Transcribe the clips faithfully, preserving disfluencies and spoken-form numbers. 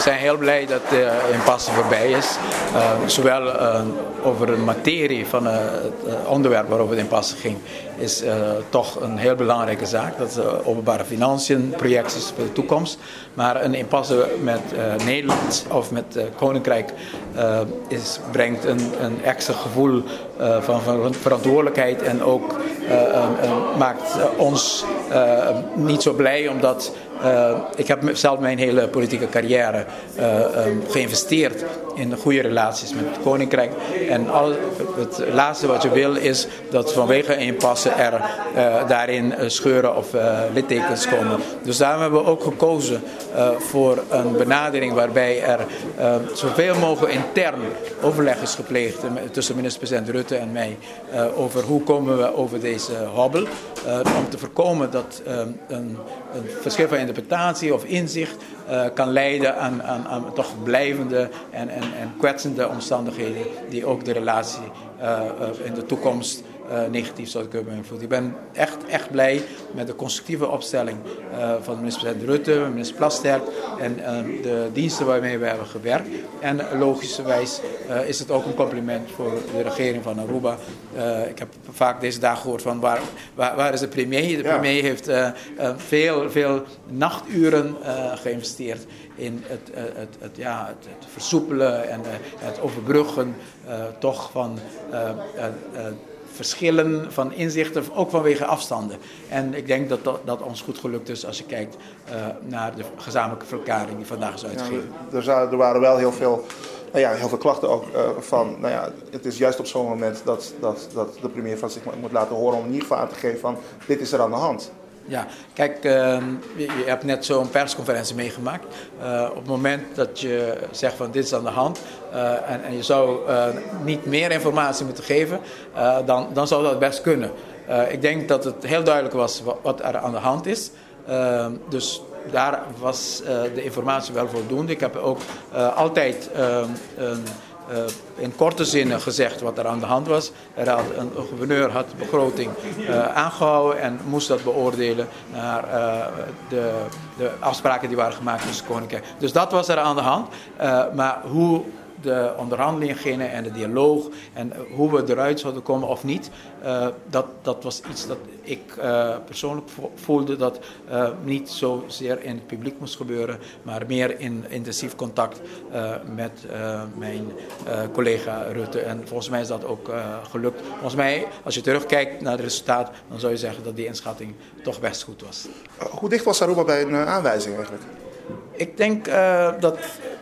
zijn heel blij dat de impasse voorbij is. Uh, zowel uh, over de materie van uh, het onderwerp waarover de impasse ging, is uh, toch een heel belangrijke zaak. Dat is uh, openbare financiën, projecties voor de toekomst. Maar een impasse met uh, Nederland of met uh, Koninkrijk uh, is, brengt een, een extra gevoel uh, van, van verantwoordelijkheid en ook uh, uh, uh, maakt uh, ons uh, niet zo blij, omdat Uh, ik heb zelf mijn hele politieke carrière uh, um, geïnvesteerd in goede relaties met het Koninkrijk. En al, het laatste wat je wil is dat vanwege een impasse er uh, daarin uh, scheuren of uh, littekens komen. Dus daarom hebben we ook gekozen uh, voor een benadering waarbij er uh, zoveel mogelijk intern overleg is gepleegd uh, tussen minister-president Rutte en mij uh, over hoe komen we over deze hobbel. Uh, om te voorkomen dat uh, een, een verschil van interpretatie of inzicht uh, kan leiden aan, aan, aan toch blijvende en, en, en kwetsende omstandigheden die ook de relatie uh, uh, in de toekomst uh, negatief zouden kunnen beïnvloeden. Ik ben echt, echt blij met de constructieve opstelling uh, van minister-president Rutte, minister Plasterk en uh, de diensten waarmee we hebben gewerkt. En logischerwijs uh, is het ook een compliment voor de regering van Aruba. Uh, ik heb vaak deze dagen gehoord van waar, waar, waar is de premier? De premier ja. heeft uh, uh, veel, veel nachturen uh, geïnvesteerd in het, uh, het, het, ja, het, het versoepelen en uh, het overbruggen uh, toch van uh, uh, uh, verschillen van inzichten, ook vanwege afstanden. En ik denk dat dat, dat ons goed gelukt is als je kijkt uh, naar de gezamenlijke verklaring die vandaag is uitgegeven. Ja, er, zou, er waren wel heel veel, nou ja, heel veel klachten ook uh, van, nou ja, het is juist op zo'n moment dat, dat, dat de premier van zich moet laten horen om in ieder geval aan te geven van, dit is er aan de hand. Ja, kijk, uh, je hebt net zo'n persconferentie meegemaakt. Uh, op het moment dat je zegt van dit is aan de hand uh, en, en je zou uh, niet meer informatie moeten geven, uh, dan, dan zou dat best kunnen. Uh, ik denk dat het heel duidelijk was wat, wat er aan de hand is. Uh, dus daar was uh, de informatie wel voldoende. Ik heb ook uh, altijd uh, een Uh, in korte zinnen gezegd wat er aan de hand was. Er had een, een gouverneur had de begroting uh, aangehouden en moest dat beoordelen naar uh, de, de afspraken die waren gemaakt tussen Koninkrijk. Dus dat was er aan de hand. Uh, maar hoe de onderhandelingen gingen en de dialoog en hoe we eruit zouden komen of niet, uh, dat, dat was iets dat ik uh, persoonlijk voelde dat uh, niet zozeer in het publiek moest gebeuren, maar meer in intensief contact uh, met uh, mijn uh, collega Rutte. En volgens mij is dat ook uh, gelukt. Volgens mij, als je terugkijkt naar het resultaat, dan zou je zeggen dat die inschatting toch best goed was. Uh, hoe dicht was Aruba bij een uh, aanwijzing eigenlijk? Ik denk uh, dat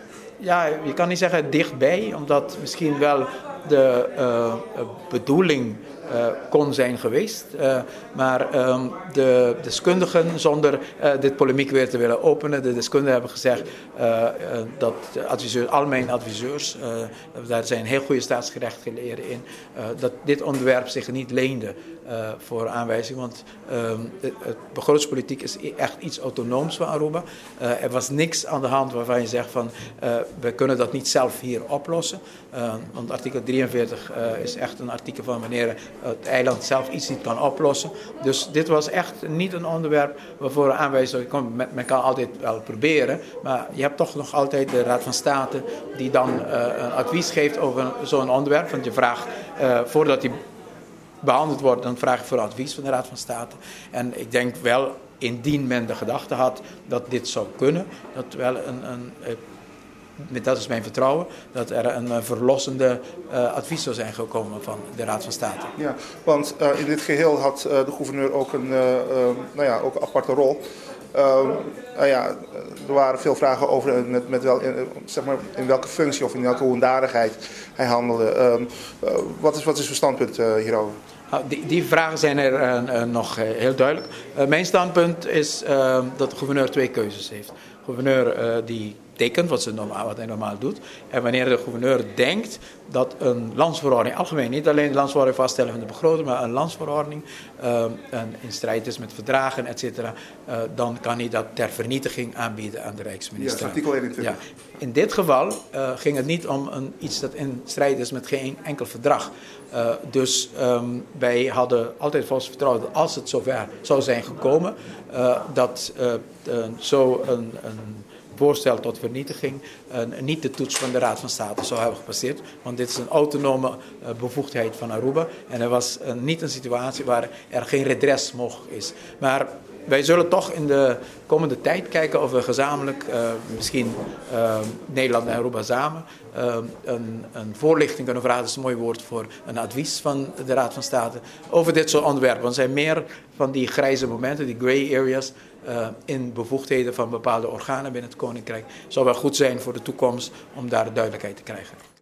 ja, je kan niet zeggen dichtbij, omdat misschien wel de uh, bedoeling uh, kon zijn geweest. Uh, maar um, de deskundigen, zonder uh, dit polemiek weer te willen openen, de deskundigen hebben gezegd uh, uh, dat de adviseurs, al mijn adviseurs, uh, daar zijn heel goede staatsgerechtgeleerden in, uh, dat dit onderwerp zich niet leende uh, voor aanwijzing. Want um, het, het begrotingspolitiek is echt iets autonooms van Aruba. Uh, er was niks aan de hand waarvan je zegt van uh, we kunnen dat niet zelf hier oplossen. Uh, want artikel drieënveertig uh, is echt een artikel van wanneer het eiland zelf iets niet kan oplossen. Dus dit was echt niet een onderwerp waarvoor een aanwijzing komt. Men, men kan altijd wel proberen, maar je hebt toch nog altijd de Raad van State die dan uh, een advies geeft over zo'n onderwerp. Want je vraagt, uh, voordat die behandeld wordt, dan vraag je voor advies van de Raad van State. En ik denk wel, indien men de gedachte had dat dit zou kunnen, dat wel een, een, een dat is mijn vertrouwen, dat er een verlossende uh, advies zou zijn gekomen van de Raad van State. Ja, want uh, in dit geheel had uh, de gouverneur ook een, uh, uh, nou ja, ook een aparte rol. Uh, uh, ja, er waren veel vragen over uh, met, met wel, in, uh, zeg maar, in welke functie of in welke hoedanigheid hij handelde. Uh, uh, wat, is, wat is uw standpunt uh, hierover? Die, die vragen zijn er uh, uh, nog uh, heel duidelijk. Uh, mijn standpunt is uh, dat de gouverneur twee keuzes heeft. De gouverneur uh, die tekent wat, ze normaal, wat hij normaal doet. En wanneer de gouverneur denkt dat een landsverordening, algemeen niet alleen de landsverordening vaststellen van de begroting, maar een landsverordening uh, in strijd is met verdragen, et cetera, uh, dan kan hij dat ter vernietiging aanbieden aan de Rijksminister. Ja, artikel eenentwintig. Ja. In dit geval uh, ging het niet om een, iets dat in strijd is met geen enkel verdrag. Uh, dus um, wij hadden altijd volgens vertrouwen dat als het zover zou zijn gekomen, uh, dat uh, uh, zo een, een voorstel tot vernietiging uh, niet de toets van de Raad van State zou hebben gepasseerd. Want dit is een autonome uh, bevoegdheid van Aruba. En er was uh, niet een situatie waar er geen redres mogelijk is. Maar wij zullen toch in de komende tijd kijken of we gezamenlijk, uh, misschien uh, Nederland en Aruba samen, uh, een, een voorlichting kunnen vragen. Dat is een mooi woord voor een advies van de Raad van State over dit soort onderwerpen. Want er zijn meer van die grijze momenten, die gray areas, uh, in bevoegdheden van bepaalde organen binnen het Koninkrijk. Het zou wel goed zijn voor de toekomst om daar duidelijkheid te krijgen.